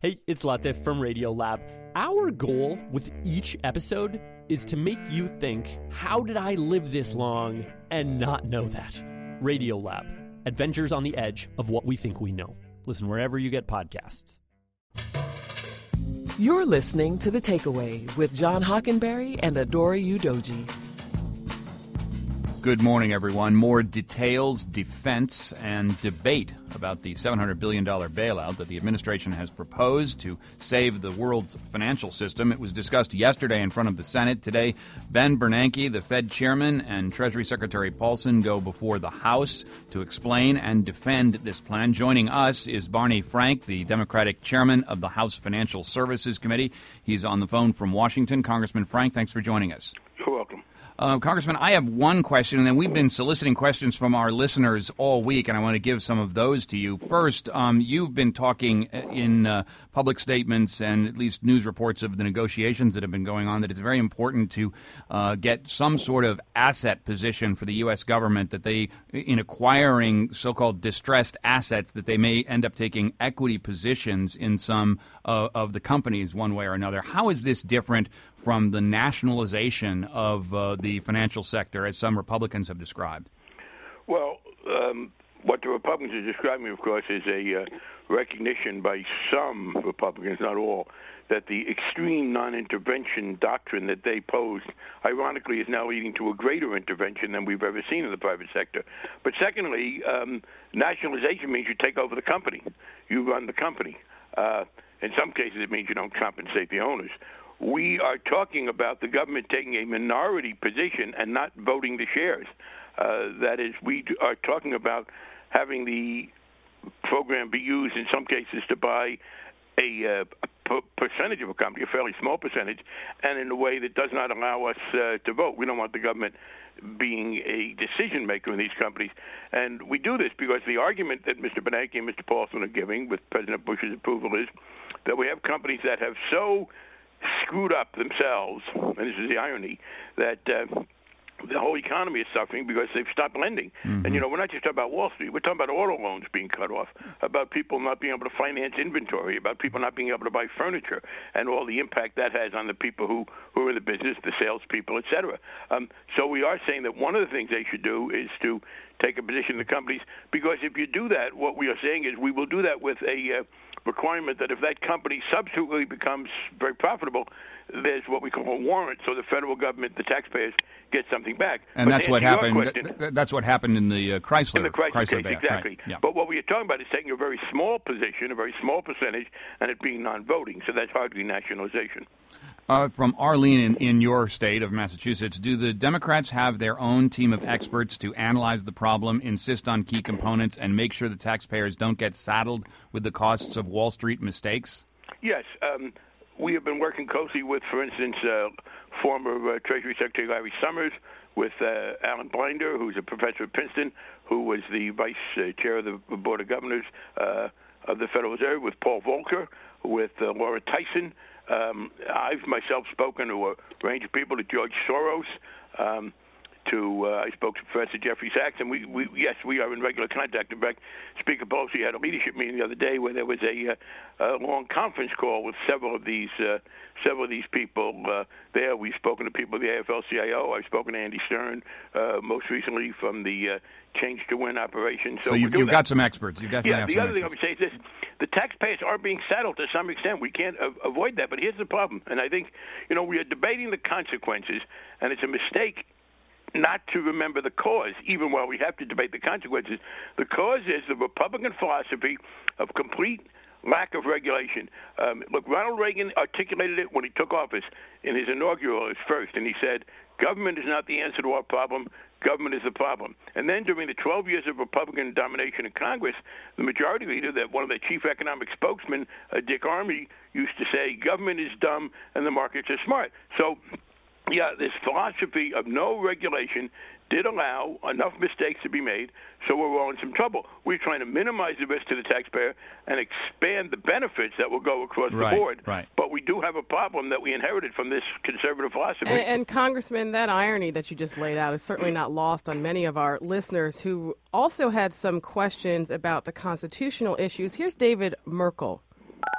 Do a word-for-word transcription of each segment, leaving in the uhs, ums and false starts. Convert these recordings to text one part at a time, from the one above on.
Hey, it's Latif from Radiolab. Our goal with each episode is to make you think, how did I live this long and not know that? Radiolab, adventures on the edge of what we think we know. Listen wherever you get podcasts. You're listening to The Takeaway with John Hockenberry and Adora Udoji. Good morning, everyone. More details, defense, and debate about the seven hundred billion dollars bailout that the administration has proposed to save the world's financial system. It was discussed yesterday in front of the Senate. Today, Ben Bernanke, the Fed chairman, and Treasury Secretary Paulson go before the House to explain and defend this plan. Joining us is Barney Frank, the Democratic chairman of the House Financial Services Committee. He's on the phone from Washington. Congressman Frank, thanks for joining us. You're welcome. Uh, Congressman, I have one question, and then we've been soliciting questions from our listeners all week, and I want to give some of those to you. First, um, you've been talking in uh, public statements and at least news reports of the negotiations that have been going on that it's very important to uh, get some sort of asset position for the U S government, that they, in acquiring so-called distressed assets, that they may end up taking equity positions in some uh, of the companies one way or another. How is this different from the nationalization of uh, the financial sector, as some Republicans have described? Well, um, what the Republicans are describing, of course, is a uh, recognition by some Republicans, not all, that the extreme non-intervention doctrine that they posed, ironically, is now leading to a greater intervention than we've ever seen in the private sector. But secondly, um, nationalization means you take over the company. You run the company. Uh, in some cases, it means you don't compensate the owners. We are talking about the government taking a minority position and not voting the shares. Uh, that is, we are talking about having the program be used in some cases to buy a, uh, a p- percentage of a company, a fairly small percentage, and in a way that does not allow us uh, to vote. We don't want the government being a decision maker in these companies. And we do this because the argument that Mister Bernanke and Mister Paulson are giving with President Bush's approval is that we have companies that have so screwed up themselves, and this is the irony, that uh, the whole economy is suffering because they've stopped lending. Mm-hmm. And, you know, we're not just talking about Wall Street. We're talking about auto loans being cut off, about people not being able to finance inventory, about people not being able to buy furniture, and all the impact that has on the people who, who are in the business, the salespeople, et cetera. Um, so we are saying that one of the things they should do is to take a position in the companies, because if you do that, what we are saying is we will do that with a uh, requirement that if that company subsequently becomes very profitable, there's what we call a warrant, so the federal government, the taxpayers, get something back. And but that's what happened. Question, th- that's what happened in the uh, Chrysler. In the Chrysler, Chrysler case, ban, exactly. Right. Yeah. But what we are talking about is taking a very small position, a very small percentage, and it being non-voting. So that's hardly nationalization. Uh, from Arlene in, in your state of Massachusetts, do the Democrats have their own team of experts to analyze the problem, insist on key components, and make sure the taxpayers don't get saddled with the costs of Wall Street mistakes? Yes. Um, we have been working closely with, for instance, uh, former uh, Treasury Secretary Larry Summers, with uh, Alan Blinder, who's a professor at Princeton, who was the vice uh, chair of the Board of Governors uh, of the Federal Reserve, with Paul Volcker, with uh, Laura Tyson. Um, I've myself spoken to a range of people, to George Soros, um, to uh, I spoke to Professor Jeffrey Sachs, and we, we yes, we are in regular contact. In fact, Speaker Pelosi had a leadership meeting the other day where there was a, uh, a long conference call with several of these uh, several of these people uh, there. We've spoken to people of the A F L C I O. I've spoken to Andy Stern, uh, most recently from the uh, Change to Win operation. So, so you, you've got some experts. You definitely yeah, have the some other experts. thing I would say is this. The taxpayers are being saddled to some extent. We can't a- avoid that. But here's the problem. And I think, you know, we are debating the consequences, and it's a mistake not to remember the cause, even while we have to debate the consequences. The cause is the Republican philosophy of complete lack of regulation. Um, look, Ronald Reagan articulated it when he took office in his inaugural, his first, and he said, government is not the answer to our problem. Government is the problem. And then during the twelve years of Republican domination in Congress, the majority leader, that one of the chief economic spokesmen, uh, Dick Armey, used to say, government is dumb and the markets are smart. So, yeah, this philosophy of no regulation did allow enough mistakes to be made, so we're all in some trouble. We're trying to minimize the risk to the taxpayer and expand the benefits that will go across right, the board. Right. But we do have a problem that we inherited from this conservative philosophy. And, and Congressman, that irony that you just laid out is certainly not lost on many of our listeners who also had some questions about the constitutional issues. Here's David Merkel.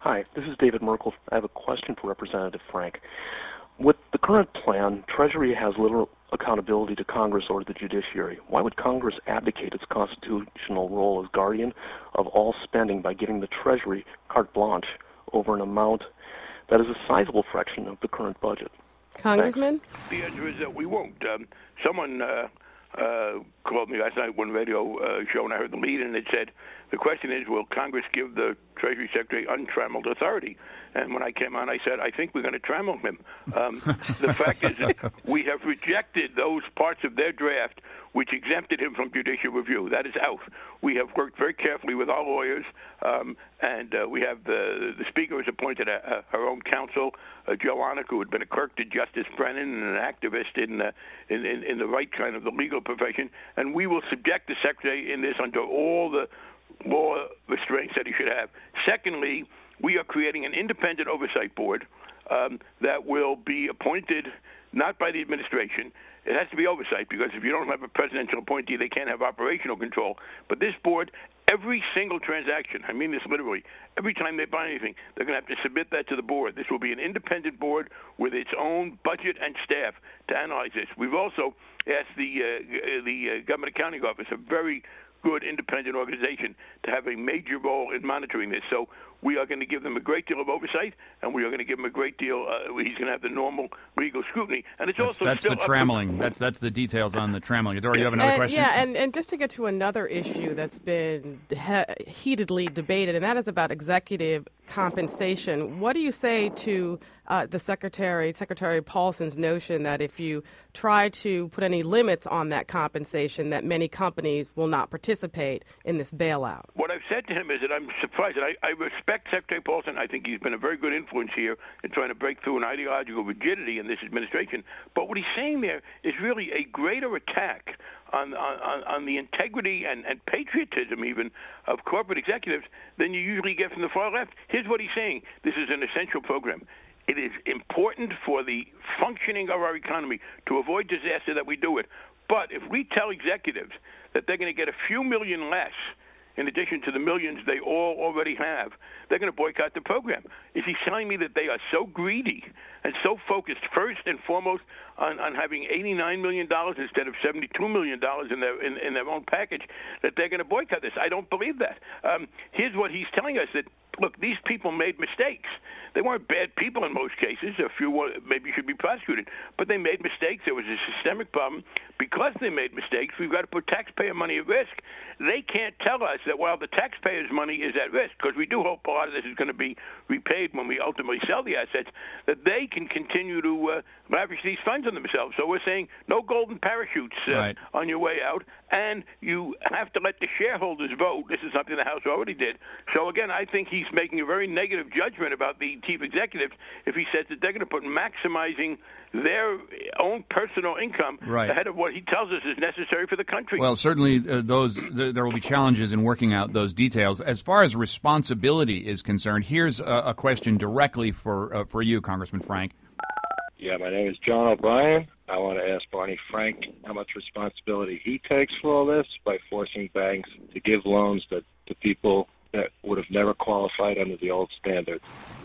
Hi, this is David Merkel. I have a question for Representative Frank. With the current plan, Treasury has little accountability to Congress or the judiciary. Why would Congress abdicate its constitutional role as guardian of all spending by giving the Treasury carte blanche over an amount that is a sizable fraction of the current budget? Congressman? Thanks. The answer is that we won't. Um, someone uh, uh, called me last night one radio uh, show, and I heard the lead, and it said, the question is, will Congress give the Treasury Secretary untrammeled authority? And when I came on, I said, I think we're going to trammel him. Um, the fact is that we have rejected those parts of their draft which exempted him from judicial review. That is out. We have worked very carefully with our lawyers, um, and uh, we have the, the Speaker has appointed a, a, her own counsel, uh, Joe Arnick, who had been a clerk to Justice Brennan and an activist in, uh, in, in, in the right kind of the legal profession, and we will subject the Secretary in this under all the law restraints that he should have. Secondly, we are creating an independent oversight board um, that will be appointed not by the administration. It has to be oversight because if you don't have a presidential appointee, they can't have operational control. But this board, every single transaction, I mean this literally, every time they buy anything, they're going to have to submit that to the board. This will be an independent board with its own budget and staff to analyze this. We've also asked the, uh, the uh, Government Accounting Office, a very good independent organization, to have a major role in monitoring this. So we are going to give them a great deal of oversight, and we are going to give him a great deal. Uh, he's going to have the normal legal scrutiny, and it's that's, also that's still the trammeling. To... That's that's the details on the trammeling. Dora, you have another and, question? Yeah, and, and just to get to another issue that's been he- heatedly debated, and that is about executive compensation. What do you say to uh, the Secretary, Secretary Paulson's notion that if you try to put any limits on that compensation, that many companies will not participate in this bailout? What I've said to him is that I'm surprised. And I, I respect Secretary Paulson. I think he's been a very good influence here in trying to break through an ideological rigidity in this administration. But what he's saying there is really a greater attack on on, on the integrity and, and patriotism even of corporate executives than you usually get from the far left. Here's what he's saying. This is an essential program. It is important for the functioning of our economy to avoid disaster that we do it. But if we tell executives that they're going to get a few million less in addition to the millions they all already have, they're going to boycott the program. Is he telling me that they are so greedy and so focused first and foremost on, on having eighty-nine million dollars instead of seventy-two million dollars in their in, in their own package that they're going to boycott this? I don't believe that. Um, here's what he's telling us, that, look, these people made mistakes. They weren't bad people in most cases. A few were, maybe should be prosecuted. But they made mistakes. There was a systemic problem. Because they made mistakes, we've got to put taxpayer money at risk. They can't tell us that while the taxpayers' money is at risk, because we do hope a lot of this is going to be repaid when we ultimately sell the assets, that they can continue to uh, lavish these funds on themselves. So we're saying no golden parachutes uh, right. on your way out, and you have to let the shareholders vote. This is something the House already did. So, again, I think he's making a very negative judgment about the chief executives if he says that they're going to put maximizing their own personal income right. ahead of what he tells us is necessary for the country. Well, certainly uh, those th- there will be challenges in working out those details. As far as responsibility is concerned, here's a, a question directly for uh, for you, Congressman Frank. Yeah, my name is John O'Brien. I want to ask Barney Frank how much responsibility he takes for all this by forcing banks to give loans that to people that would have never qualified under the old standards.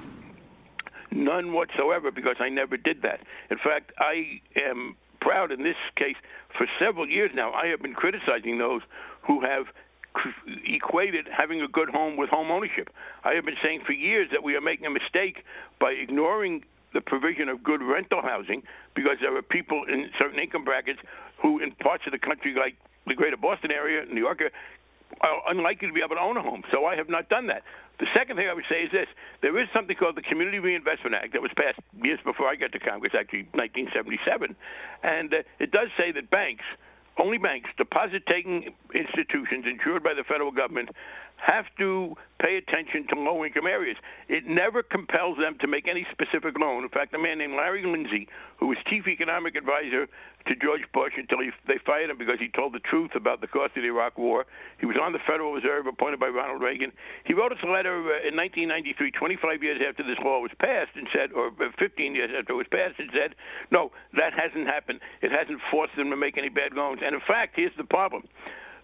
None whatsoever, because I never did that. In fact, I am proud in this case. For several years now, I have been criticizing those who have equated having a good home with home ownership. I have been saying for years that we are making a mistake by ignoring the provision of good rental housing, because there are people in certain income brackets who, in parts of the country like the greater Boston area, New York, are unlikely to be able to own a home. So I have not done that. The second thing I would say is this. There is something called the Community Reinvestment Act that was passed years before I got to Congress, actually nineteen seventy-seven. And uh, it does say that banks, only banks, deposit-taking institutions insured by the federal government, have to pay attention to low-income areas. It never compels them to make any specific loan. In fact, a man named Larry Lindsey, who was chief economic advisor to George Bush until he, they fired him because he told the truth about the cost of the Iraq War. He was on the Federal Reserve, appointed by Ronald Reagan. He wrote us a letter uh, in nineteen ninety-three, twenty-five years after this law was passed, and said, or fifteen years after it was passed, and said, no, that hasn't happened. It hasn't forced them to make any bad loans. And in fact, here's the problem.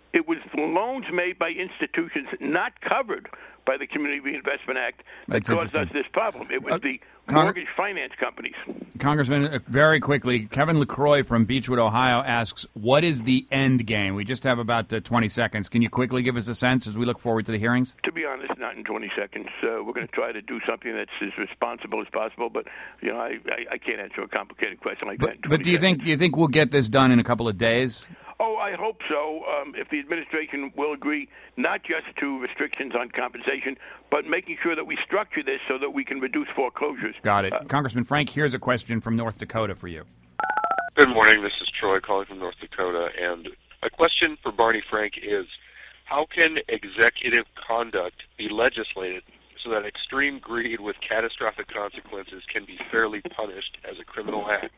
it was loans made by institutions not covered by the Community Reinvestment Act that That's caused us this problem. It was Uh, the Cong- mortgage finance companies. Congressman, uh, very quickly, Kevin LaCroix from Beechwood, Ohio asks, what is the end game? We just have about uh, twenty seconds. Can you quickly give us a sense as we look forward to the hearings? To be honest, not in twenty seconds. Uh, we're going to try to do something that's as responsible as possible, but you know, I, I, I can't answer a complicated question like that in But, twenty but do you seconds. think do you think we'll get this done in a couple of days? Oh, I hope so. Um, if the administration will agree not just to restrictions on compensation, but making sure that we structure this so that we can reduce foreclosures. Got it. Uh, Congressman Frank, here's a question from North Dakota for you. Good morning. This is Troy calling from North Dakota. And a question for Barney Frank is, how can executive conduct be legislated so that extreme greed with catastrophic consequences can be fairly punished as a criminal act?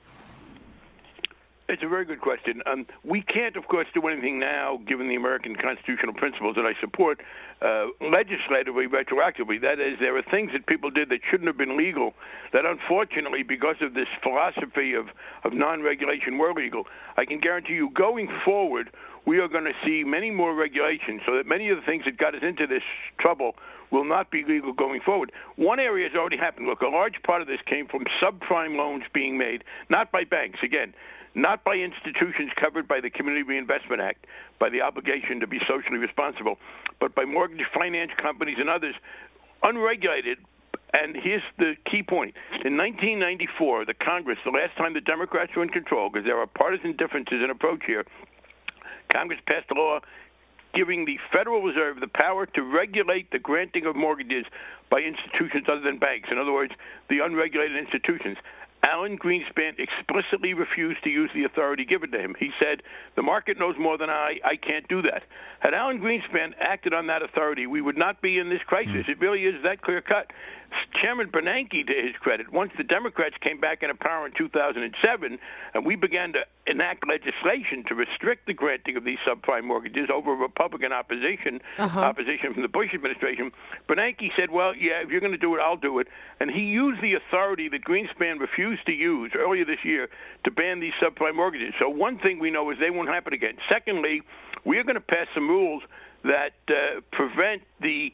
It's a very good question. Um, we can't, of course, do anything now, given the American constitutional principles that I support, uh, legislatively, retroactively. That is, there are things that people did that shouldn't have been legal that, unfortunately, because of this philosophy of, of non-regulation, were legal. I can guarantee you, going forward, we are going to see many more regulations so that many of the things that got us into this trouble will not be legal going forward. One area has already happened. Look, a large part of this came from subprime loans being made, not by banks, again, not by institutions covered by the Community Reinvestment Act, by the obligation to be socially responsible, but by mortgage finance companies and others, unregulated. And here's the key point. In nineteen ninety-four, the Congress, the last time the Democrats were in control, because there are partisan differences in approach here, Congress passed a law giving the Federal Reserve the power to regulate the granting of mortgages by institutions other than banks. In other words, the unregulated institutions. Alan Greenspan explicitly refused to use the authority given to him. He said, the market knows more than I. I can't do that. Had Alan Greenspan acted on that authority, we would not be in this crisis. It really is that clear-cut. Chairman Bernanke, to his credit, once the Democrats came back into power in two thousand seven, and we began to enact legislation to restrict the granting of these subprime mortgages over Republican opposition, Uh-huh. opposition from the Bush administration, Bernanke said, well, yeah, if you're going to do it, I'll do it. And he used the authority that Greenspan refused to use earlier this year to ban these subprime mortgages. So one thing we know is they won't happen again. Secondly, we are going to pass some rules that uh, prevent the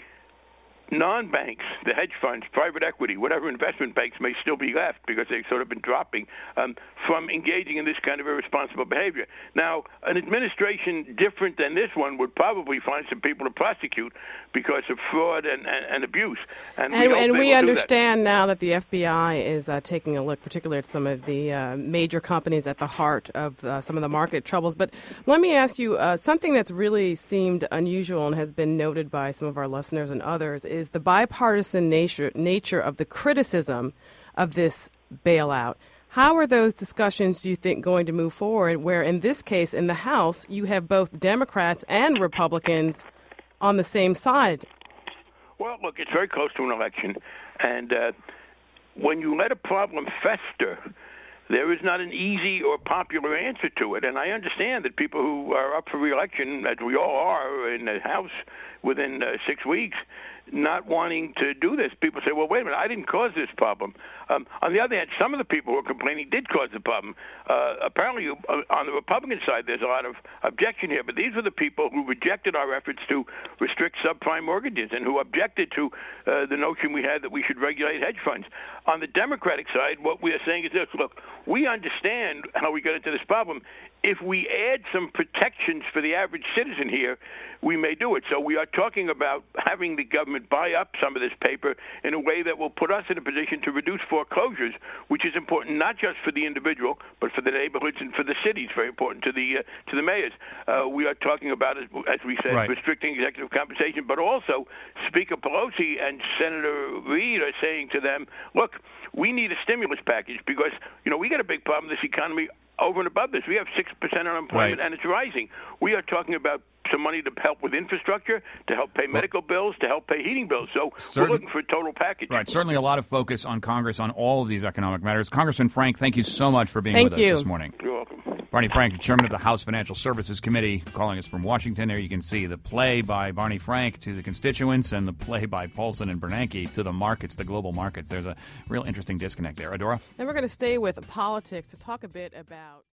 non-banks, the hedge funds, private equity, whatever investment banks may still be left because they've sort of been dropping, um, from engaging in this kind of irresponsible behavior. Now, an administration different than this one would probably find some people to prosecute because of fraud and, and, and abuse. And, And, we, hope and they we will do understand now that the F B I is uh, taking a look, particularly at some of the uh, major companies at the heart of uh, some of the market troubles. But let me ask you, uh, something that's really seemed unusual and has been noted by some of our listeners and others is the bipartisan nature, nature of the criticism of this bailout. How are those discussions, do you think, going to move forward, where in this case, in the House, you have both Democrats and Republicans on the same side? Well, look, it's very close to an election, and uh, when you let a problem fester, there is not an easy or popular answer to it. And I understand that people who are up for re-election, as we all are in the House within uh, six weeks, not wanting to do this. People say, well, wait a minute, I didn't cause this problem. Um, on the other hand, some of the people who are complaining did cause the problem. Uh, apparently, uh, on the Republican side, there's a lot of objection here, but these were the people who rejected our efforts to restrict subprime mortgages and who objected to uh, the notion we had that we should regulate hedge funds. On the Democratic side, what we are saying is this, look, we understand how we got into this problem. If we add some protections for the average citizen here, we may do it. So we are talking about having the government buy up some of this paper in a way that will put us in a position to reduce foreclosures, which is important not just for the individual, but for the neighborhoods and for the cities. Very important to the uh, to the mayors. Uh, we are talking about, as, as we said, right. restricting executive compensation, but also Speaker Pelosi and Senator Reid are saying to them, look, we need a stimulus package because, you know, we got a big problem in this economy. Over and above this, we have six percent unemployment, right. and it's rising. We are talking about some money to help with infrastructure, to help pay medical bills, to help pay heating bills. So Certain, we're looking for a total package. Right. Certainly a lot of focus on Congress on all of these economic matters. Congressman Frank, thank you so much for being Thank with you. us this morning. You're welcome. Barney Frank, Chairman of the House Financial Services Committee, calling us from Washington. There you can see the play by Barney Frank to the constituents and the play by Paulson and Bernanke to the markets, the global markets. There's a real interesting disconnect there. Adora? And we're going to stay with politics to talk a bit about